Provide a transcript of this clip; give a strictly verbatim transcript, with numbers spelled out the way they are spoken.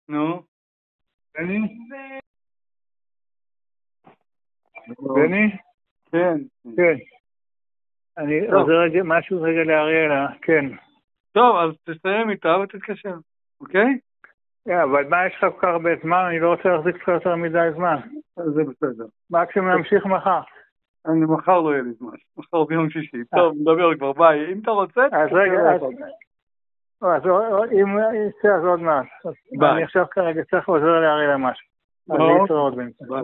נו. בני? בני? כן. כן. אני עוזר משהו רגע לאריאלה, כן. טוב, אז תסיים איתה ותתקשר, אוקיי? אבל מה יש לך כל כך הרבה זמן? אני לא רוצה להחזיק לך יותר מדי זמן. זה בסדר. מקסימום נמשיך מחר. אני מחר לא יהיה לי זמן, מחר ביום שישי. טוב, נדבר כבר, ביי. אם אתה רוצה... אז רגע, אז אם יצא אז עוד מעט. אני עכשיו כרגע צריך עוזר לאריאלה משהו. אז להתראות בינתיים.